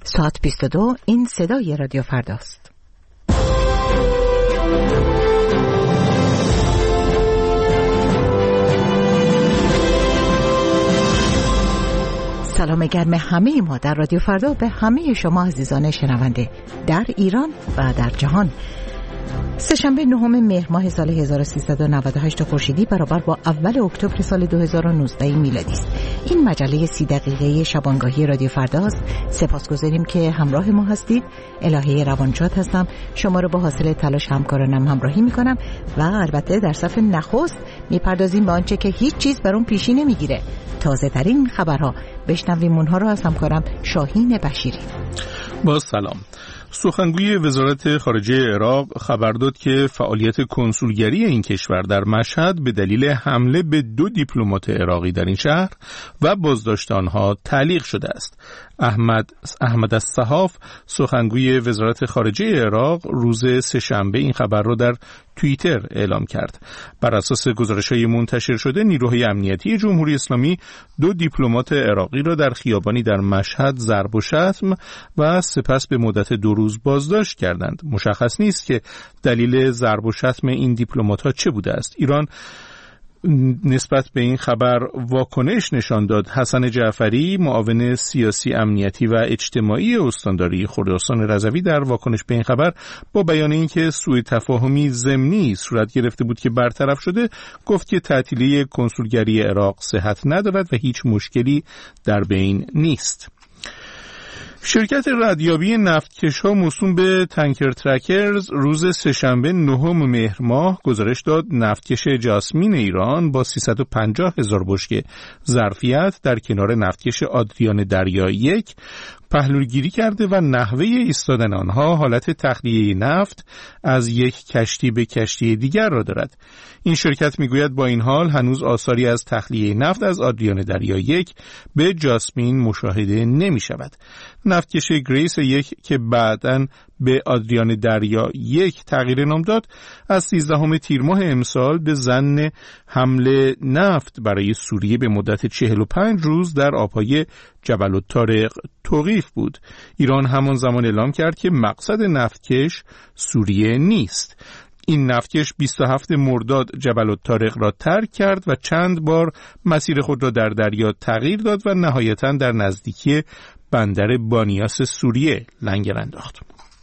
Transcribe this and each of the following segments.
ساعت 22 این صدای رادیو فرداست. سلام گرم همه ما در رادیو فردا به همه شما عزیزان شنونده در ایران و در جهان. سه‌شنبه 9 مهر ماه سال 1398 خورشیدی برابر با اول اکتبر سال 2019 میلادی است. این مجله 30 دقیقه‌ای شبانگاهی رادیو فرداست. سپاسگزاریم که همراه ما هستید. الهه روانشاد هستم. شما رو با حاصل تلاش همکارانم همراهی میکنم و البته در صف نخست میپردازیم به آنچه که هیچ چیز بر اون پیشی نمیگیره. تازه ترین خبرها. بشنویم اونها رو از همکارم شاهین بشیری. با سلام. سخنگوی وزارت خارجه عراق خبر داد که فعالیت کنسولگری این کشور در مشهد به دلیل حمله به 2 دیپلمات عراقی در این شهر و بازداشت آنها تعلیق شده است. احمد الصحاف سخنگوی وزارت خارجه عراق روز سه‌شنبه این خبر را در توییتر اعلام کرد. بر اساس گزارش‌های منتشر شده نیروهای امنیتی جمهوری اسلامی 2 دیپلمات عراقی را در خیابانی در مشهد ضرب و شتم و سپس به مدت 2 روز بازداشت کردند. مشخص نیست که دلیل ضرب و شتم این دیپلمات‌ها چه بوده است. ایران نسبت به این خبر واکنش نشان داد. حسن جعفری معاون سیاسی امنیتی و اجتماعی استانداری خراسان رضوی در واکنش به این خبر با بیان اینکه سوء تفاهمی ضمنی صورت گرفته بود که برطرف شده گفت که تعطیلی کنسولگری عراق صحت ندارد و هیچ مشکلی در بین نیست. شرکت ردیابی نفتکش‌ها موسوم به تانکر ترکرز روز سه‌شنبه 9 مهر ماه گزارش داد نفتکش جاسمین ایران با 350,000 بشکه ظرفیت در کنار نفتکش آدریان دریا 1 پهلوگیری کرده و نحوه ایستادن آنها حالت تخلیه نفت از یک کشتی به کشتی دیگر را دارد. این شرکت میگوید با این حال هنوز آثاری از تخلیه نفت از آدریان دریا 1 به جاسمین مشاهده نمی شود. نفتکش گریس 1 که بعداً به آدریان دریا 1 تغییر نام داد از 13 تیر ماه امسال به ظن حمل نفت برای سوریه به مدت 45 روز در آبهای جبل الطارق توقیف بود. ایران همان زمان اعلام کرد که مقصد نفتکش سوریه نیست. این نفتکش 27 مرداد جبل الطارق را ترک کرد و چند بار مسیر خود را در دریا تغییر داد و نهایتاً در نزدیکی بندر بانیاس سوریه لنگر انداخت.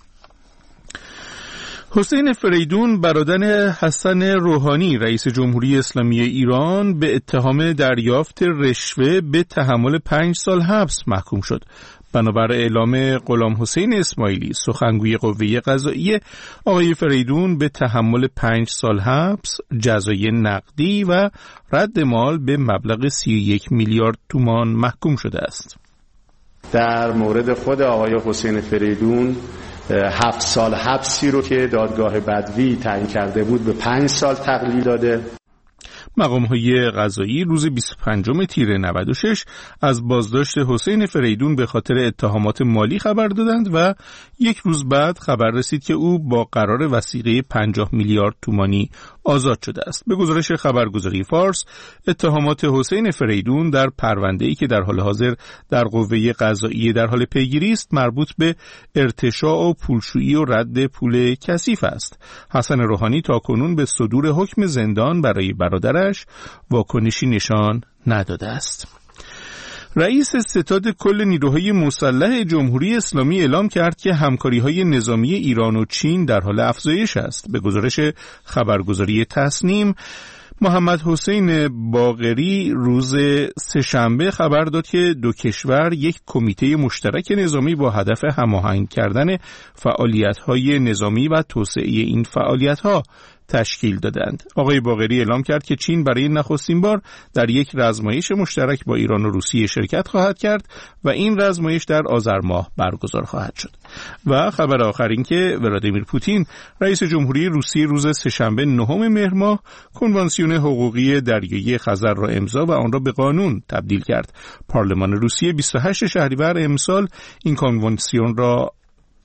حسین فریدون برادر حسن روحانی رئیس جمهوری اسلامی ایران به اتهام دریافت رشوه به تحمل 5 سال حبس محکوم شد. بنابر اعلام غلام حسین اسماعیلی سخنگوی قوه قضاییه، آقای فریدون به تحمل 5 سال حبس، جزای نقدی و رد مال به مبلغ 31 میلیارد تومان محکوم شده است. در مورد خود آقای حسین فریدون 7 سال حبسی رو که دادگاه بدوی تعیین کرده بود به 5 سال تقلیل داده. مقام‌های قضایی روز 25 تیر 96 از بازداشت حسین فریدون به خاطر اتهامات مالی خبر دادند و 1 روز بعد خبر رسید که او با قرار وثیقه 50 میلیارد تومانی آزاد شده است. به گزارش خبرگزاری فارس، اتهامات حسین فریدون در پرونده‌ای که در حال حاضر در قوه قضاییه در حال پیگیری است مربوط به ارتشاء و پولشویی و رد پول کثیف است. حسن روحانی تاکنون به صدور حکم زندان برای برادرش واکنشی نشان نداده است. رئیس ستاد کل نیروهای مسلح جمهوری اسلامی اعلام کرد که همکاری‌های نظامی ایران و چین در حال افزایش است. به گزارش خبرگزاری تصنیم، محمد حسین باقری روز سه‌شنبه خبر داد که 2 کشور یک کمیته مشترک نظامی با هدف هماهنگ کردن فعالیت‌های نظامی و توسعه این فعالیت‌ها تشکیل دادند. آقای باقری اعلام کرد که چین برای نخستین بار در یک رزمایش مشترک با ایران و روسیه شرکت خواهد کرد و این رزمایش در آذر ماه برگزار خواهد شد. و خبر آخر این که ولادیمیر پوتین رئیس جمهوری روسیه روز سه‌شنبه 9 مهر ماه کنوانسیون حقوقی دریایی خزر را امضا و آن را به قانون تبدیل کرد. پارلمان روسیه 28 شهریور امسال این کنوانسیون را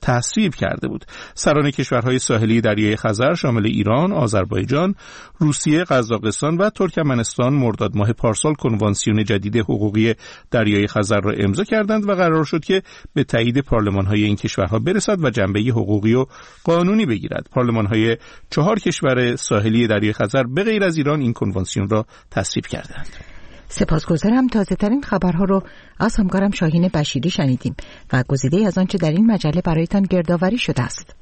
تصویب کرده بود. سران کشورهای ساحلی دریای خزر شامل ایران، آذربایجان، روسیه، قزاقستان و ترکمنستان مرداد ماه پارسال کنوانسیون جدید حقوقی دریای خزر را امضا کردند و قرار شد که به تایید پارلمان‌های این کشورها برسد و جنبه حقوقی و قانونی بگیرد. پارلمان‌های 4 کشور ساحلی دریای خزر به غیر از ایران این کنوانسیون را تصویب کردند. سپاسگزارم. تازه‌ترین خبرها رو از همکارم شاهین بشیری شنیدیم و گزیده از آنچه در این مجله برایتان گردآوری شده است.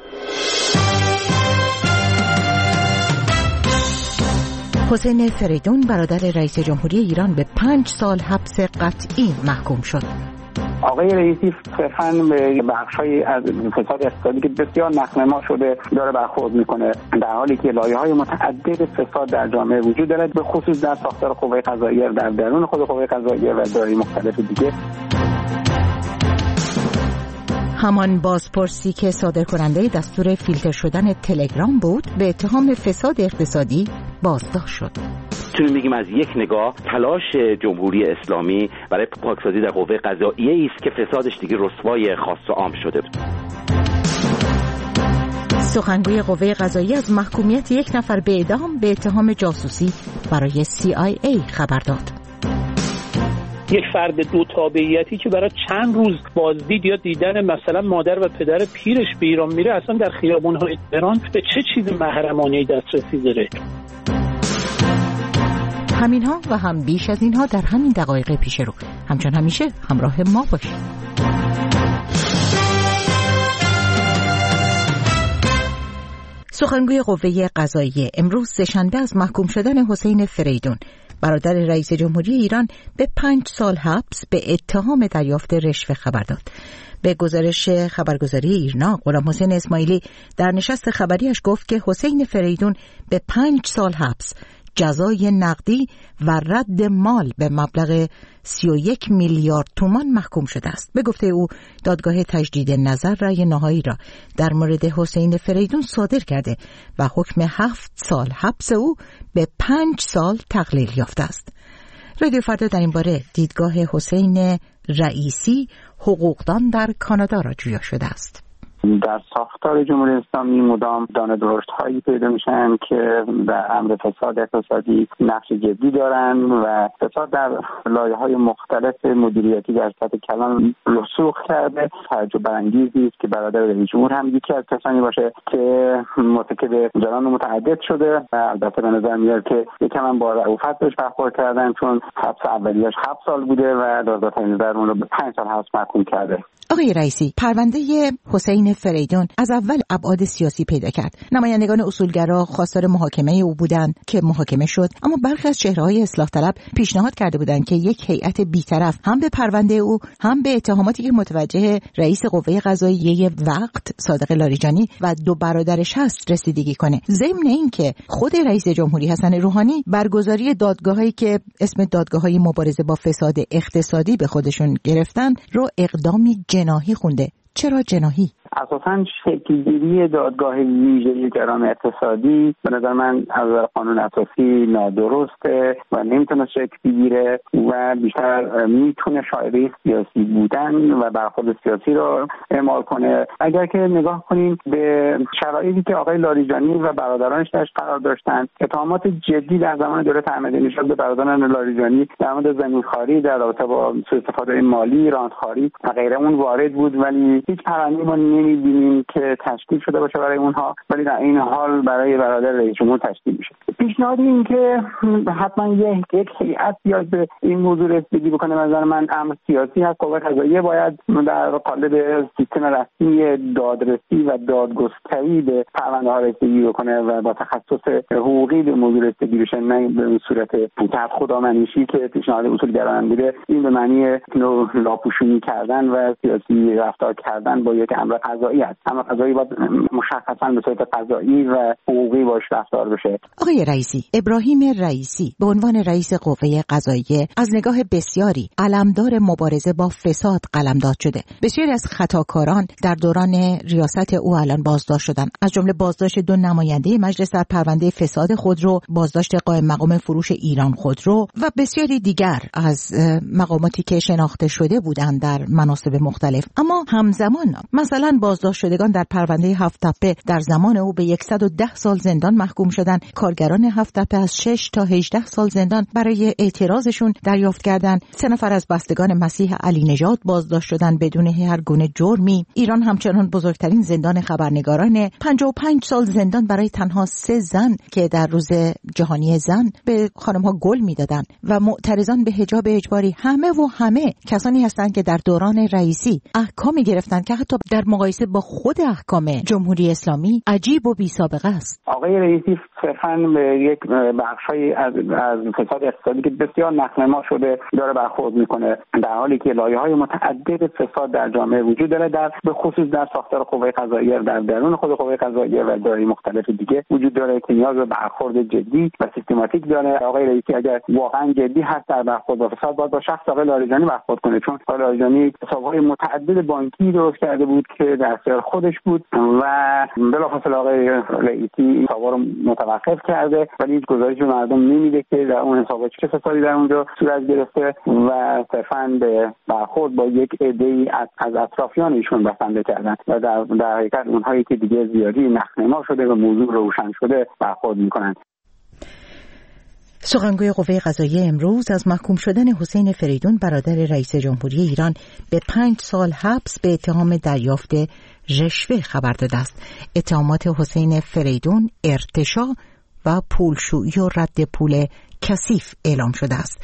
حسین فریدون برادر رئیس جمهوری ایران به 5 سال حبس قطعی محکوم شد. آقای رئیسی صرفاً به بخش‌هایی از فساد اقتصادی که بسیار نقل‌ما شده داره برخورد میکنه، در حالی که لایه‌های متعدد فساد در جامعه وجود دارد، به خصوص در ساختار قوه قضاییه، در درون خود قوه قضاییه و دارای مختلف دیگه. همان بازپرسی که صادر کننده دستور فیلتر شدن تلگرام بود به اتهام فساد اقتصادی بازداشت شد. میتونیم بگیم از یک نگاه تلاش جمهوری اسلامی برای پاکسازی در قوه قضاییه است که فسادش دیگه رسوای خاص و عام شده. سخنگوی قوه قضاییه از محکومیت یک نفر به اعدام به اتهام جاسوسی برای CIA خبر داد. یک فرد دو تابعیتی که برای چند روز بازدید یا دیدن مثلا مادر و پدر پیرش به ایران میره، اصلا در خیابان‌های تهران به چه چیز محرمانه‌ای دسترسی داره؟ همینها و هم بیش از اینها در همین دقایق پیش رو. همچون همیشه همراه ما باشید. سخنگوی قوه قضاییه امروز سه‌شنبه از محکوم شدن حسین فریدون برادر رئیس جمهوری ایران به 5 سال حبس به اتهام دریافت رشوه خبر داد. به گزارش خبرگزاری ایرنا، غلام حسین اسماعیلی در نشست خبریش گفت که حسین فریدون به 5 سال حبس، جزای نقدی و رد مال به مبلغ 31 میلیارد تومان محکوم شده است. به گفته او دادگاه تجدید نظر رأی نهایی را در مورد حسین فریدون صادر کرده و حکم 7 سال حبس او به 5 سال تقلیل یافته است. رادیو فردا در این باره دیدگاه حسین رئیسی، حقوقدان در کانادا را جویا شده است. در ساختار جمهوری اسلامی مدام دانه درشت‌هایی پیدا میشن که در امر فساد اقتصادی نقش جدی دارن و فساد در لایه‌های مختلف مدیریتی در سطح کلان رسوخ کرده. تعجب برانگیزی است که برادر رئیس جمهور هم یکی از کسانی باشه که مرتکب جرائم متعدد شده و البته به نظر میاد که یکم با رأفت بهش برخورد کردن، چون حبس اولیه‌اش 7 سال بوده و دادگاه نظر اون رو به 5 سال حبس محکوم کرده. آقای رئیسی، پرونده حسین فریدون از اول ابعاد سیاسی پیدا کرد. نمایندگان اصولگرا خواستار محاکمه او بودند که محاکمه شد، اما برخی از چهره‌های اصلاح طلب پیشنهاد کرده بودند که یک هیئت بی‌طرف هم به پرونده او هم به اتهاماتی که متوجه رئیس قوه قضاییه وقت صادق لاریجانی و 2 برادرش هست رسیدگی کنه. ضمن این که خود رئیس جمهوری حسن روحانی برگزاری دادگاهایی که اسم دادگاه‌های مبارزه با فساد اقتصادی به خودشون گرفتن رو اقدامی جناحی خونده. چرا جناحی؟ اساساً شکل‌گیری دادگاه ویژه جرائم اقتصادی به نظر من از قانون اساسی نادرسته و نمیتونه شکل بگیره و بیشتر میتونه شایعه سیاسی بودن و برخورد سیاسی رو اعمال کنه. اگر که نگاه کنیم به شرایطی که آقای لاریجانی و برادرانش درش قرار داشتن، اتهامات جدی در زمان دولت احمدی‌نژاد به برادران لاریجانی در مورد زمینخواری در رابطه با سوء استفاده مالی، رانتخواری و غیره اون وارد بود، ولی هیچ پرونده ما نمی‌بینیم که تشکیل شده باشه برای اونها، ولی در این حال برای برادر رئیس جمهور تشکیل میشه. پیشنهاد این که حتما یک هیئت بیاد به این موضوع رسیدگی بکنه، به نظر من امر سیاسی هست. قوه قضاییه باید در قالب سیستم رسمی دادرسی و دادگستری به پرونده ها رسیدگی بکنه و با تخصص حقوقی به موضوع رسیدگی بشه، نه به صورت تحت خدامنشی که پیشنهاد اصولگرایان بوده. این به معنی لاپوشونی کردن و سیاسی رفتار کردن با یک امر قضایی است. امر قضایی باید مشخصاً به صورت قضایی و حقوقی باش رفتار بشه. آقای رئیسی، ابراهیم رئیسی به عنوان رئیس قوه قضاییه از نگاه بسیاری علمدار مبارزه با فساد قلمداد شده. بسیاری از خطاکاران در دوران ریاست او الان بازداشت شدن، از جمله بازداشت 2 نماینده مجلس در پرونده فساد خودرو، بازداشت قائم مقام فروش ایران خودرو و بسیاری دیگر از مقاماتی که شناخته شده بودند در مناصب مختلف. اما همزمان مثلا همچنان بازداشت شدگان در پرونده هفت تپه در زمان او به 110 سال زندان محکوم شدند. کارگران هفت تپه از 6 تا 18 سال زندان برای اعتراضشون دریافت کردند. 3 نفر از بستگان مسیح علی نژاد بازداشت شدند بدون هر گونه جرمی. ایران همچنان بزرگترین زندان خبرنگاران، 55 سال زندان برای تنها 3 زن که در روز جهانی زن به خانم‌ها گل می‌دادند و معترضان به حجاب اجباری همه کسانی هستند که در دوران رئیسی احکامی گرفتند که حتی در مقایسه با خود احکام جمهوری اسلامی عجیب و بی‌سابقه است. آقای رئیسی صرفاً به یک بخشی از فساد اقتصادی که بسیار نقل‌ما شده داره برخورد میکنه، در حالی که لایه‌های متعدد فساد در جامعه وجود داره، به خصوص در ساختار قوه قضاییه، در درون خود قوه قضاییه و دارای مختلف دیگه وجود داره که نیاز به برخورد جدی و سیستماتیک داره. آقای رئیسی اگر واقعا جدی هست در برخورد با فساد، باید با شخص آقای لاریجانی برخورد کنه، چون آقای لاریجانی حساب‌های متعدد بانکی درست کرده بود که در اختیار خودش بود و بلافاصله آقای رئیسی حسابا رو متوقف کرده، ولی هیچ گزارشی به مردم نمیده که در اون حسابات چه فسادی در اونجا صورت گرفته و صرفاً به برخورد با یک عده‌ای از اطرافیان ایشون بسنده کردن و در حقیقت اونهایی که دیگه زیادی نخنما شده و موضوع روشن شده برخورد میکنن. سخنگوی قوه قضاییه امروز از محکوم شدن حسین فریدون برادر رئیس جمهوری ایران به 5 سال حبس به اتهام دریافت رشوه خبر داده است. اتهامات حسین فریدون ارتشاء و پولشویی و رد پول کثیف اعلام شده است.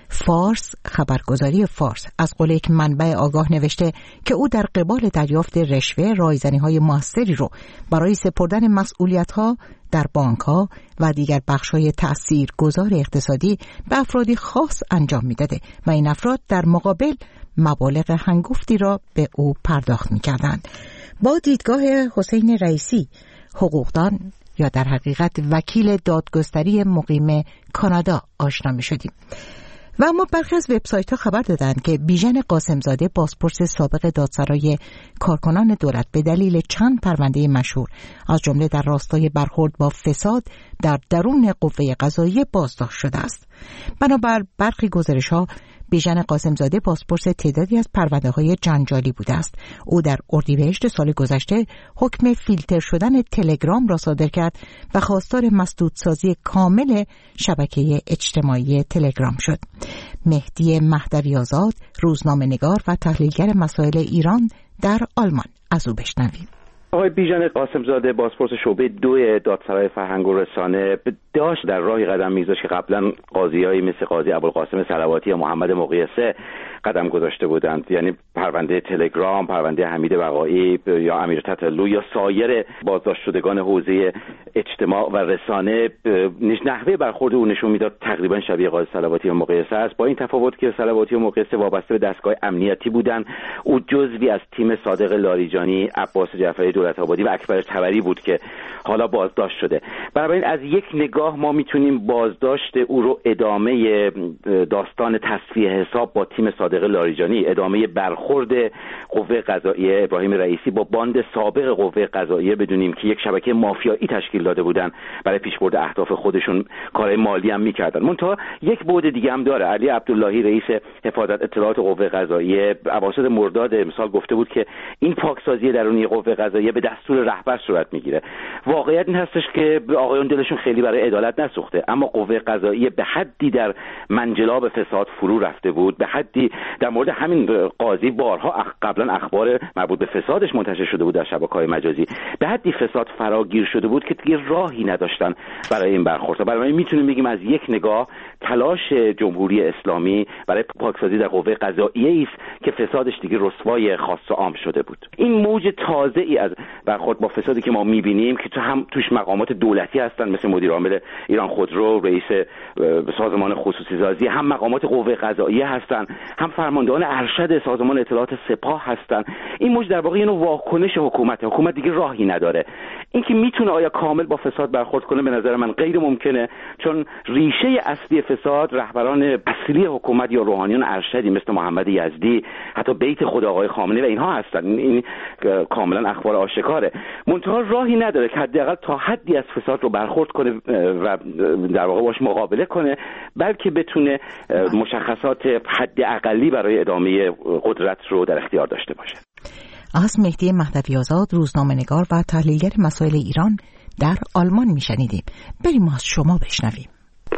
فارس، خبرگزاری فارس از قول یک منبع آگاه نوشته که او در قبال دریافت رشوه رایزنی‌های موثری رو برای سپردن مسئولیت‌ها در بانک‌ها و دیگر بخش‌های تأثیرگذار اقتصادی به افرادی خاص انجام می‌داده و این افراد در مقابل مبالغ هنگفتی را به او پرداخت می‌کردند. با دیدگاه حسین رئیسی، حقوقدان یا در حقیقت وکیل دادگستری مقیم کانادا آشنا می‌شدیم. و اما برخی از وبسایت‌ها خبر دادند که بیژن قاسمزاده، بازپرس سابق دادسرای کارکنان دولت، به دلیل چند پرونده مشهور از جمله در راستای برخورد با فساد در درون قوه قضاییه بازداشت شده است. بنابر برخی گزارش‌ها بیژن قاسمزاده بازپرس تعدادی از پرونده‌های جنجالی بوده است. او در اردیبهشت سال گذشته حکم فیلتر شدن تلگرام را صادر کرد و خواستار مسدودسازی کامل شبکه اجتماعی تلگرام شد. مهدی مهدوی‌آزاد، روزنامه‌نگار و تحلیلگر مسائل ایران در آلمان، از او بشنویم. آقای بیژن قاسمزاده، بازپرس شعبه 2 دادسرای فرهنگ و رسانه، داشت در راهی قدم می‌گذاشت که قبلا قاضیایی مثل قاضی ابوالقاسم صلواتی یا محمد مقیسه قدم گذاشته بودند، یعنی پرونده تلگرام، پرونده حمید بقایی یا امیر تتلو یا سایر بازداشت شدگان حوزه اجتماع و رسانه. نحوه برخورد او نشون میداد تقریبا شبیه قاضی صلواتی و مقیسه است، با این تفاوت که صلواتی و مقیسه وابسته به دستگاه امنیتی بودند، او جزوی از تیم صادق لاریجانی، عباس جعفری دولت‌آبادی و اکبر طبری بود که حالا بازداشت شده. بنابراین از یک نگاه ما میتونیم بازداشت او رو ادامه داستان تصفیه حساب با تیم صادق لاریجانی، ادامه برخورد قوه قضاییه ابراهیم رئیسی با باند سابق قوه قضاییه بدونیم که یک شبکه مافیایی تشکیل داده بودن، برای پیشبرد اهداف خودشون کارهای مالی هم میکردن. منتها یک بعد دیگه هم داره. علی عبداللهی رئیس حفاظت اطلاعات قوه قضاییه اواسط مرداد امسال گفته بود که این پاکسازی درونی قوه قضاییه به دستور رهبر صورت میگیره. واقعیت این هستش که آقایون دلشون خیلی برای عدالت نسوخته، اما قوه قضاییه به حدی در منجلاب فساد فرو رفته بود، به حدی در مورد همین قاضی بارها قبلا اخبار مربوط به فسادش منتشر شده بود در شبکه‌های مجازی، به حدی فساد فراگیر شده بود که دیگه راهی نداشتن برای این برخورد. برای میتونیم بگیم از یک نگاه تلاش جمهوری اسلامی برای پاکسازی در قوه قضاییه است که فسادش دیگه رسوای خاص و عام شده بود. این موج تازه‌ای از برخورد با فسادی که ما می‌بینیم که توش مقامات دولتی هستن مثل مدیر عامل ایران خودرو، رئیس سازمان خصوصی سازی، هم مقامات قوه قضاییه هستن، هم فرماندهان ارشد سازمان اطلاعات سپاه هستن. این موج در واقع اینو واکنش حکومت دیگه راهی نداره. اینکه میتونه آیا کامل با فساد برخورد کنه به نظر من غیر ممکنه، چون ریشه اصلی فساد رهبران اصلی حکومت یا روحانیون ارشدی مثل محمد یزدی، حتی بیت خود آقای خامنه‌ای و اینها هستن. این کاملا اخبار آشکاره. منتها راهی نداره که حداقل تا حدی از فساد رو برخورد کنه و در واقع باش مقابله کنه، بلکه بتونه مشخصات حد اقلی برای ادامه قدرت رو در اختیار داشته باشه. از مهدی مهدوی آزاد، روزنامه‌نگار و تحلیلگر مسائل ایران در آلمان میشنیدیم. بریم از شما بشنویم.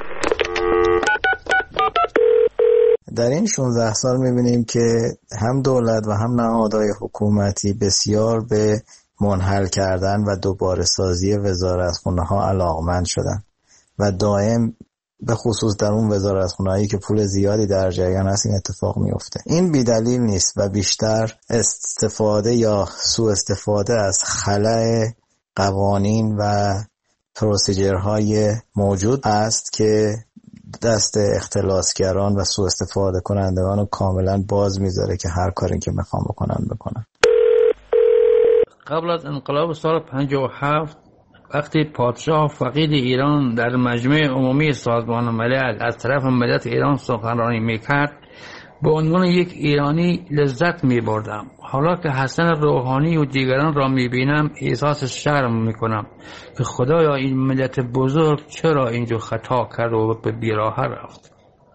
در این 16 سال میبینیم که هم دولت و هم نهادهای حکومتی بسیار به منحل کردن و دوباره سازی وزارتخونه‌ها علاقمند شدن و دائم به خصوص در اون وزارتخونه‌هایی که پول زیادی در جریان هست این اتفاق میفته. این بی‌دلیل نیست و بیشتر استفاده یا سوء استفاده از خلأ قوانین و پروسیجرهای موجود است که دست اختلاسگران و سوء استفاده کنندگان رو کاملا باز میذاره که هر کاری که میخوام بکنن. قبل از انقلاب سال 57 وقتی پادشاه فقید ایران در مجمع عمومی سازمان ملل از طرف ملت ایران سخنرانی میکرد، به عنوان یک ایرانی لذت میبردم. حالا که حسن روحانی و دیگران را میبینم احساس شرم میکنم که خدایا این ملت بزرگ چرا اینجا خطا کرد و به بیراه رفت.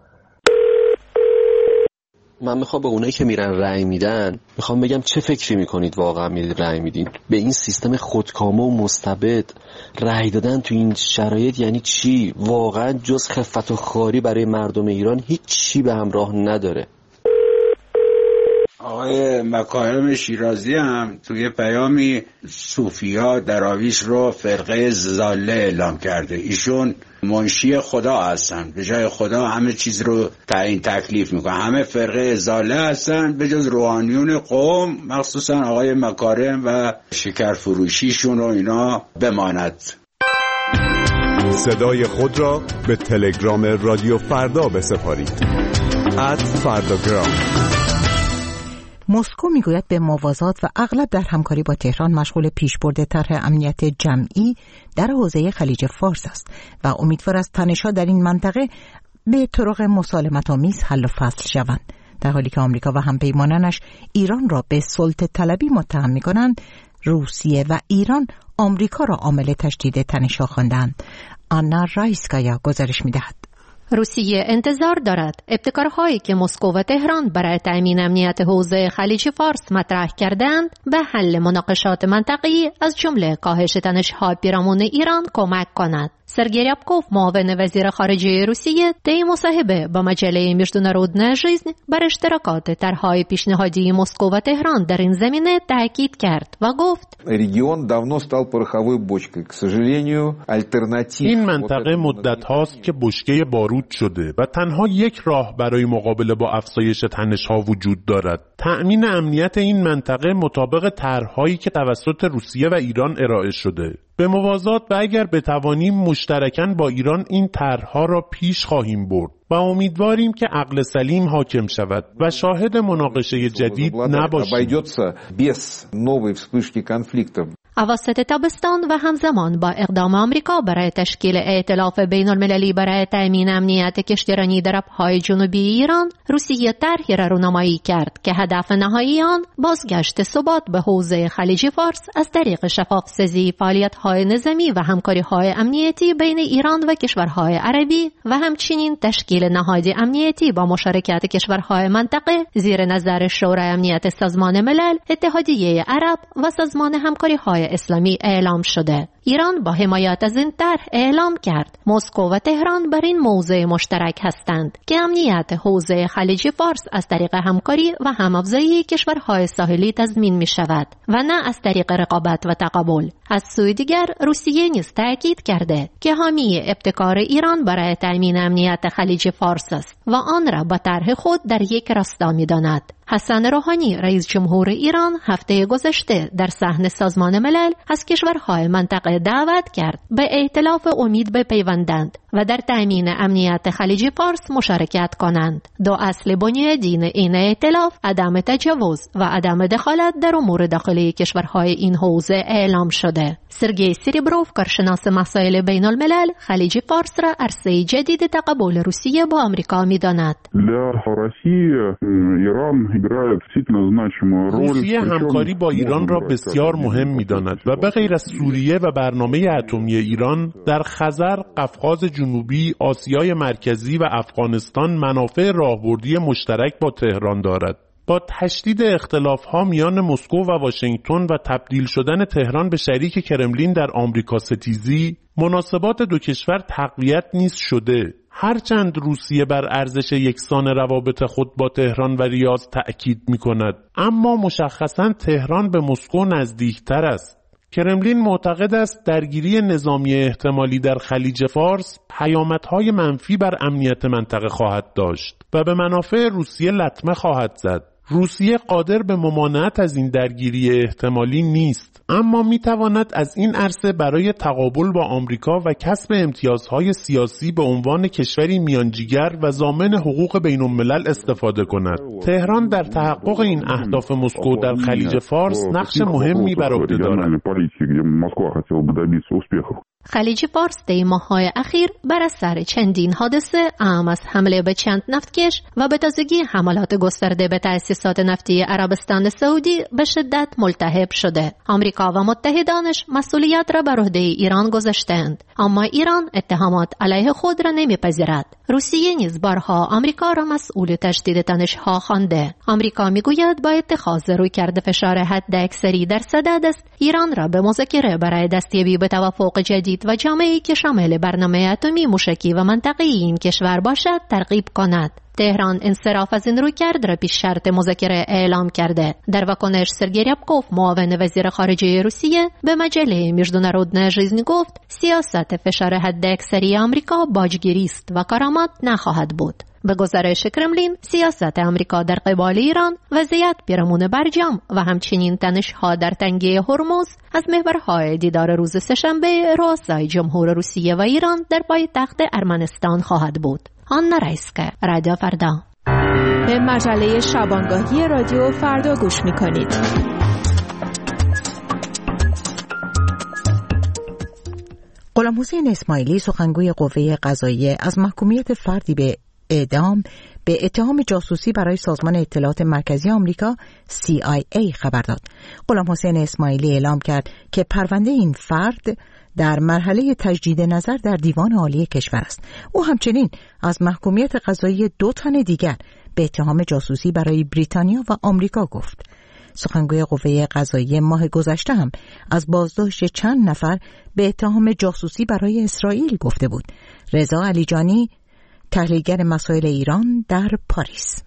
من میخوام به اونایی که میرن رأی میدن میخوام بگم چه فکری میکنید واقعا میرید رأی میدین؟ به این سیستم خودکامه و مستبد رأی دادن تو این شرایط یعنی چی؟ واقعا جز خفت و خاری برای مردم ایران هیچ چی به همراه نداره. آقای مکارم شیرازی هم توی پیامی صوفی‌ها دراویش رو فرقه ضاله اعلام کرده. ایشون منشی خدا هستن، به جای خدا همه چیز رو تعیین تکلیف میکنن. همه فرقه ضاله هستن به جز روحانیون قوم، مخصوصا آقای مکارم و شکرفروشیشون رو اینا بماند. صدای خود را به تلگرام رادیو فردا بسپارید. @فرداگرام. مسکو میگوید به موازات و اغلب در همکاری با تهران مشغول پیشبرد طرح امنیت جمعی در حوزه خلیج فارس است و امیدوار است تنش‌ها در این منطقه به طرق مسالمت‌آمیز حل و فصل شوند. در حالی که آمریکا و همپیمانانش ایران را به سلطه طلبی متهم می‌کنند، روسیه و ایران آمریکا را عامل تشدید تنش‌ها خواندند. آنا رایسکایا گزارش می‌دهد. روسیه انتظار دارد ابتکارهایی که مسکو و تهران برای تأمین امنیت حوزه خلیج فارس مطرح کردند به حل مناقشات منطقه‌ای از جمله کاهش تنش‌ها پیرامون ایران کمک کند. سرگئی ریابکوف، معاون وزیر خارجه روسیه، طی مصاحبه با مجله международная жизнь بر اشتراکات طرح‌های پیشنهادی مسکو و تهران در این زمینه تاکید کرد و گفت: این منطقه مدت هاست که بشکه بارود شده و تنها یک راه برای مقابله با افزایش تنش‌ها وجود دارد: تأمین امنیت این منطقه مطابق طرح‌هایی که توسط روسیه و ایران ارائه شده. به موازات و اگر بتوانیم مشترکاً با ایران این طرح‌ها را پیش خواهیم برد و امیدواریم که عقل سلیم حاکم شود و شاهد مناقشه جدید نباشیم. اواسط تابستان و همزمان با اقدام آمریکا برای تشکیل ائتلاف بین المللی برای تأمین امنیت کشتیرانی در آبهای جنوبی ایران، روسیه طرحی را رونمایی کرد که هدف نهایی آن بازگشت ثبات به حوزه خلیج فارس از طریق شفاف‌سازی فعالیت‌های نظامی و همکاری‌های امنیتی بین ایران و کشورهای عربی و همچنین تشکیل نهادی امنیتی با مشارکت کشورهای منطقه زیر نظر شورای امنیت سازمان ملل، اتحادیه عرب و سازمان همکاری‌های اسلامی اعلام شده. ایران با حمایت از این طرح اعلام کرد مسکو و تهران بر این موضوع مشترک هستند که امنیت حوزه خلیج فارس از طریق همکاری و هم‌افزایی کشورهای ساحلی تضمین می شود و نه از طریق رقابت و تقابل. از سوی دیگر روسیه نیز تاکید کرده که حامی ابتکار ایران برای تأمین امنیت خلیج فارس است و آن را با طرح خود در یک راستا می داند. حسن روحانی رئیس جمهور ایران هفته گذشته در صحن سازمان ملل از کشورهای منطقه دعوت کرد به ائتلاف امید بپیوندند و در تأمین امنیت خلیج فارس مشارکت کنند. دو اصل بنیادین این ائتلاف عدم تجاوز و عدم دخالت در امور داخلی کشورهای این حوزه اعلام شده. سرگئی سریبروف، کارشناس مسائل بین الملل، خلیج فارس را عرصه جدید تقابل روسیه با آمریکا می‌داند. روسیه همکاری با ایران را بسیار مهم می‌داند و به غیر از سوریه و برنامه اتمی ایران در خزر، قفقاز جنوبی، آسیای مرکزی و افغانستان منافع راهبردی مشترک با تهران دارد. با تشدید اختلاف‌ها میان مسکو و واشنگتن و تبدیل شدن تهران به شریک کرملین در آمریکا ستیزی، مناسبات دو کشور تقویت نیز شده. هرچند روسیه بر ارزش یکسان روابط خود با تهران و ریاض تأکید می‌کند، اما مشخصاً تهران به مسکو نزدیکتر است. کرملین معتقد است درگیری نظامی احتمالی در خلیج فارس پیامدهای منفی بر امنیت منطقه خواهد داشت و به منافع روسیه لطمه خواهد زد. روسیه قادر به ممانعت از این درگیری احتمالی نیست، اما میتواند از این عرصه برای تقابل با آمریکا و کسب امتیازهای سیاسی به عنوان کشوری میانجیگر و ضامن حقوق بین الملل استفاده کند. تهران در تحقق این اهداف مسکو در خلیج فارس نقش مهمی بر عهده دارد. خلیج فارس در ماه‌های اخیر بر اثر چندین حادثه اهم از حمله به چند نفتکش و به تازگی حملات گسترده به تأسیسات نفتی عربستان سعودی به شدت ملتهب شده. آمریکا و متحدانش مسئولیت را بر عهده ایران گذاشتند، اما ایران اتهامات علیه خود را نمیپذیرد. روسیه نیز بارها آمریکا را مسئول تشدید تنش‌ها خوانده. آمریکا میگوید با اتخاذ رویکرد فشار حداکثری در صدد است ایران را به مذاکره برای دستیابی به توافق جدید و جامعه‌ای که شامل برنامه اتمی موشکی و منطقه‌ای این کشور باشد ترغیب کند. تهران انصراف از این رویکرد را پیش شرط مذاکره اعلام کرده. در واکنش سرگئی ریابکوف معاون وزیر خارجه روسیه به مجله میژدونارودنه ژیزنی گفت سیاست فشار حداکثری آمریکا باجگیری است و کارآمد نخواهد بود. به گزارش کرملین، سیاست آمریکا در قبال ایران، وضعیت پیرامون برجام و همچنین تنش‌ها در تنگه هرمز از محورهای دیدار روز سه‌شنبه رؤسای جمهور روسیه و ایران در پایتخت ارمنستان خواهد بود. آنا رایسکه، رادیو فردا. به مجله شبانگاهی رادیو فردا گوش می‌کنید. غلام حسین اسماعیلی سخنگوی قوه قضاییه از محکومیت فردی به اعدام به اتهام جاسوسی برای سازمان اطلاعات مرکزی آمریکا CIA خبر داد. غلام حسین اسماعیلی اعلام کرد که پرونده این فرد در مرحله تجدید نظر در دیوان عالی کشور است. او همچنین از محکومیت قضایی 2 تن دیگر به اتهام جاسوسی برای بریتانیا و آمریکا گفت. سخنگوی قوه قضاییه ماه گذشته هم از بازداشت چند نفر به اتهام جاسوسی برای اسرائیل گفته بود. رضا علیجانی، تحلیلگر مسائل ایران در پاریس: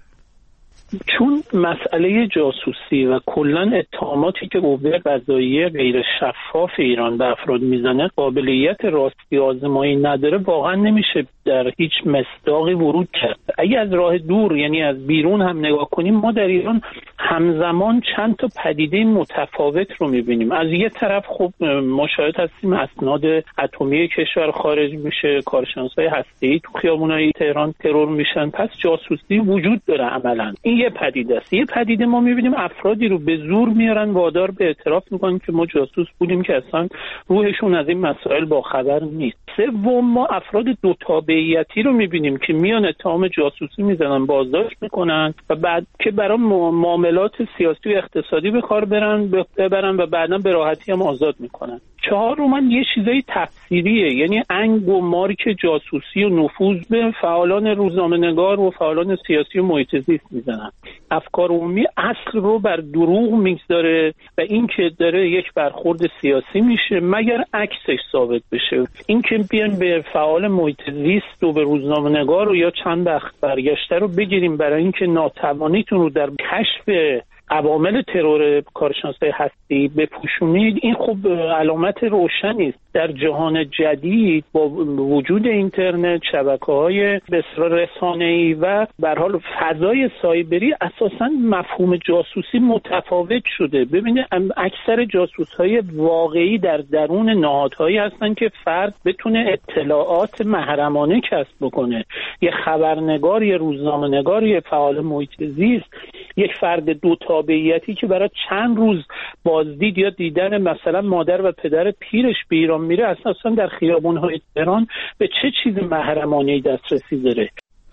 چون مسئله جاسوسی و کلا اتهاماتی که قوه قضاییه غیر شفاف ایران به افراد میزنه قابلیت راستی آزمایی نداره، واقعا نمیشه در هیچ مصداقی ورود کرد. اگه از راه دور، یعنی از بیرون هم نگاه کنیم، ما در ایران همزمان چند تا پدیده متفاوت رو میبینیم. از یه طرف خب ما شاهد هستیم اسناد اتمی کشور خارج میشه، کارشناسای هسته‌ای تو خیابونای تهران ترور میشن، پس جاسوسی وجود داره عملاً. این یه پدیده است. یه پدیده ما میبینیم افرادی رو به زور میارن وادار به اعتراف میکنن که ما جاسوس بودیم که اصلا روحشون از این مسائل با خبر نیست. سوم، ما افراد دو تابعیتی رو میبینیم که میان اتهام جاسوسی میزنن، بازداشت میکنن و بعد که برای معاملات سیاسی و اقتصادی به کار ببرن و بعداً به راحتی هم آزاد میکنن. 4 من یه چیزای تفسیریه، یعنی انگ و مارک جاسوسی و نفوذ به فعالان روزنامه‌نگار و فعالان سیاسی و محیط زیست میزنن. افکار عمومی اصل رو بر دروغ میگذاره و این که داره یک برخورد سیاسی میشه مگر عکسش ثابت بشه. این که بیان به فعال محیط زیست و به روزنامه‌نگار و یا چند وقت برگشته رو بگیریم برای اینکه ناتوانیتون رو در کشف عوامل ترور کارشناسای هستی بپوشونید، این خوب علامت روشنی است. در جهان جدید با وجود اینترنت، شبکه‌های بسیار رسانه‌ای و به هر حال فضای سایبری، اساساً مفهوم جاسوسی متفاوت شده. ببینید اکثر جاسوس‌های واقعی در درون نهادهایی هستن که فرد بتونه اطلاعات محرمانه کسب بکنه. یه خبرنگار، یه روزنامه‌نگار، یه فعال محیط زیست، یک فرد دو تابعیتی که برای چند روز بازدید یا دیدن مثلا مادر و پدر پیرش به ایران میره، اساسا در خیابون‌های تهران به چه چیز محرمانه‌ای دسترسی داره؟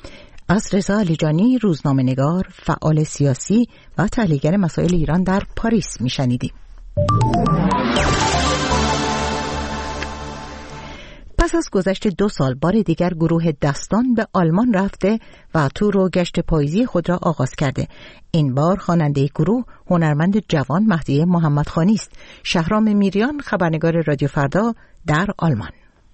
از رضا علیجانی، روزنامه‌نگار، فعال سیاسی و تحلیلگر مسائل ایران در پاریس میشنیدیم. پس پس از گذشت 2 سال بار دیگر گروه دستان به آلمان رفته و تور و گشت پاییزی خود را آغاز کرده. این بار خواننده گروه هنرمند جوان مهدی محمدخانی است. شهرام میریان، خبرنگار رادیو فردا در آلمان.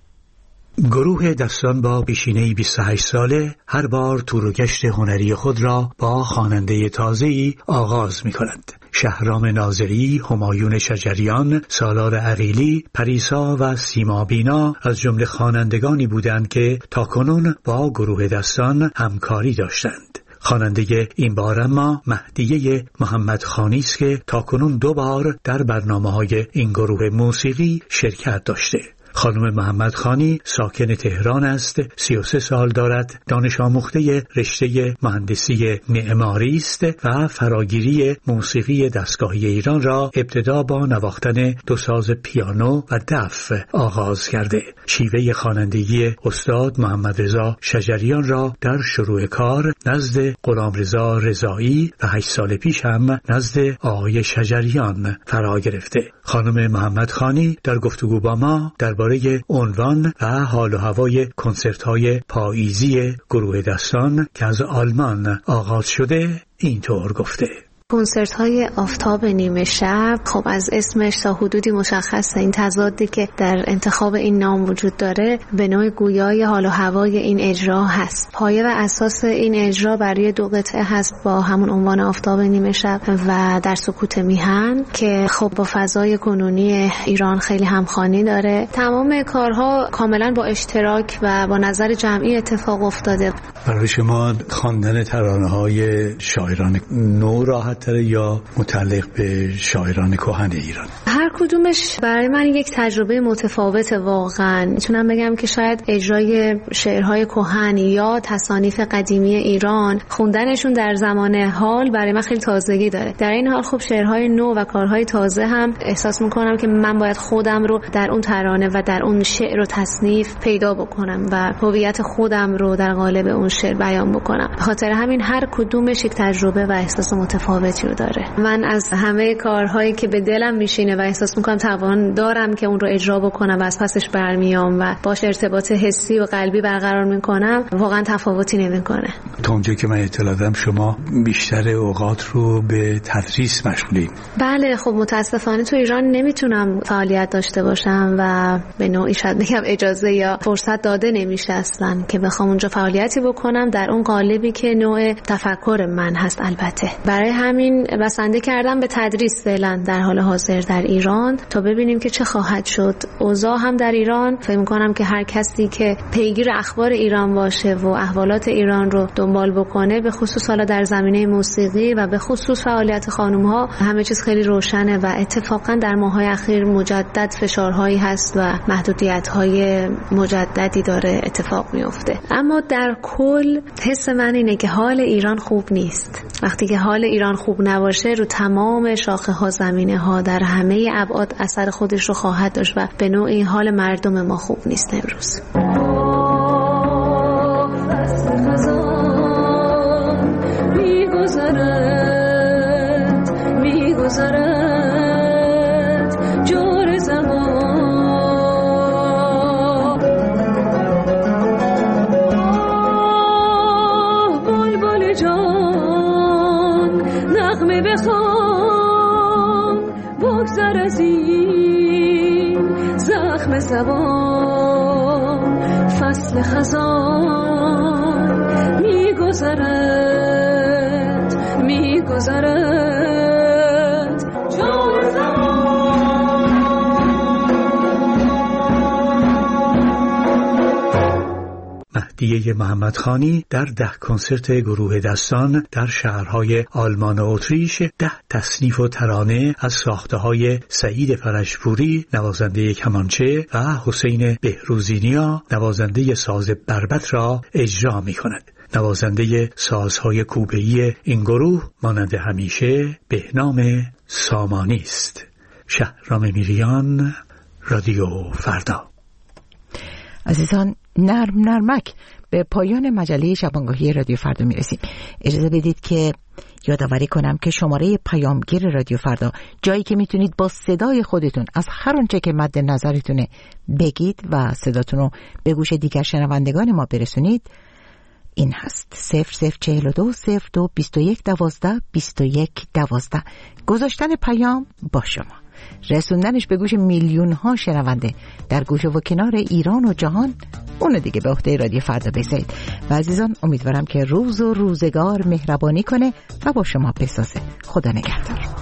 گروه دستان با پیشینه 28 ساله هر بار تور و گشت هنری خود را با خواننده تازه‌ای آغاز می‌کند. شهرام ناظری، همایون شجریان، سالار عقیلی، پریسا و سیما بینا از جمله خوانندگانی بودند که تاکنون با گروه دستان همکاری داشتند. خواننده این بار اما مهدیه محمدخانی است که تاکنون 2 بار در برنامه‌های این گروه موسیقی شرکت داشته. خانم محمدخانی ساکن تهران است، 33 سال دارد، دانش آموخته رشته مهندسی معماری است و فراگیری موسیقی دستگاهی ایران را ابتدا با نواختن 2 ساز پیانو و دف آغاز کرده. شیوه خوانندگی استاد محمد رضا شجریان را در شروع کار نزد غلامرضا رضایی و 8 سال پیش هم نزد آقای شجریان فرا گرفته. خانم محمدخانی در گفتگو با ما درباره عنوان و حال و هوای کنسرت‌های پاییزی گروه دستان که از آلمان آغاز شده اینطور گفته: کنسرت های آفتاب نیمه شب، خب از اسمش تا حدودی مشخصه. این تضادی که در انتخاب این نام وجود داره به نوع گویای حال و هوای این اجرا هست. پایه و اساس این اجرا برای 2 قطعه هست با همون عنوان آفتاب نیمه شب و در سکوت میهن که خب با فضای کنونی ایران خیلی همخوانی داره. تمام کارها کاملا با اشتراک و با نظر جمعی اتفاق افتاده. برای شما خواندن ترانه‌های شاعران نو راحت تره یا متعلق به شاعران کهن ایران؟ هر کدومش برای من یک تجربه متفاوته. واقعا میتونم بگم که شاید اجرای شعرهای کهن یا تصانیف قدیمی ایران خوندنشون در زمان حال برای من خیلی تازگی داره. در این حال خب شعرهای نو و کارهای تازه هم احساس میکنم که من باید خودم رو در اون ترانه و در اون شعر و تصنیف پیدا بکنم و هویت خودم رو در قالب اون شعر بیان بکنم. به خاطر همین هر کدومش یک تجربه و احساس متفاوتی رو داره. من از همه کارهایی که به دلم میشینه و احساس میکنم توان دارم که اون رو اجرا بکنم و از پسش برمیام و باش ارتباط حسی و قلبی برقرار میکنم، واقعا تفاوتی نمیکنه. تا اونجایی که من اطلاع دارم شما بیشتر اوقات رو به تدریس مشغولید. بله، خب متاسفانه تو ایران نمیتونم فعالیت داشته باشم و به نوعی شاید بگم اجازه یا فرصت داده نمیشه اصلا که بخوام اونجا فعالیتی بکنم در اون قالبی که نوع تفکر من هست. البته برای همین بسنده کردم به تدریس فعلا در حال حاضر در ایران تا ببینیم که چه خواهد شد. اوضاع هم در ایران فکر می‌کنم که هر کسی که پیگیر اخبار ایران باشه و احوالات ایران رو دنبال بکنه، به خصوص حالا در زمینه موسیقی و به خصوص فعالیت خانم‌ها، همه چیز خیلی روشنه و اتفاقا در ماه‌های اخیر مجدد فشارهایی هست و محدودیت‌های مجددی داره اتفاق میفته. اما در کل حس من اینه که حال ایران خوب نیست. وقتی که حال ایران خوب نباشه رو تمام شاخه ها، زمینه ها در همه ابعاد اثر خودش رو خواهد داشت و به نوعی حال مردم ما خوب نیست امروز. میگذرد جور زمان، بلبل جان نغمه بخوان، بگذر از این زخم زبان، فصل خزان میگذرد جور زمان. مهدیه محمدخانی در 10 کنسرت گروه دستان در شهرهای آلمان و اتریش 10 تصنیف و ترانه از ساخته‌های سعید فرشپوری نوازنده کمانچه و حسین بهروزینیا نوازنده ساز بربط را اجرا می‌کند. نوازنده سازهای کوبه‌ای این گروه مانند همیشه بهنام سامانی است. شهرام میریان، رادیو فردا. عزیزان، نرمک به پایان مجله شبانگاهی رادیو فردا میرسیم. اجازه بدید که یادآوری کنم که شماره پیامگیر رادیو فردا، جایی که میتونید با صدای خودتون از هر آنچه که مد نظرتونه بگید و صداتون رو به گوش دیگر شنوندگان ما برسونید، این هست: 0042 02 21 12 21 12. گذاشتن پیام با شما، رسوندنش به گوش میلیون ها شنونده در گوش و کنار ایران و جهان، اونو دیگه به عهده رادیو فردا بذارید. و عزیزان، امیدوارم که روز و روزگار مهربانی کنه و با شما بسازه. خدا نگهدار.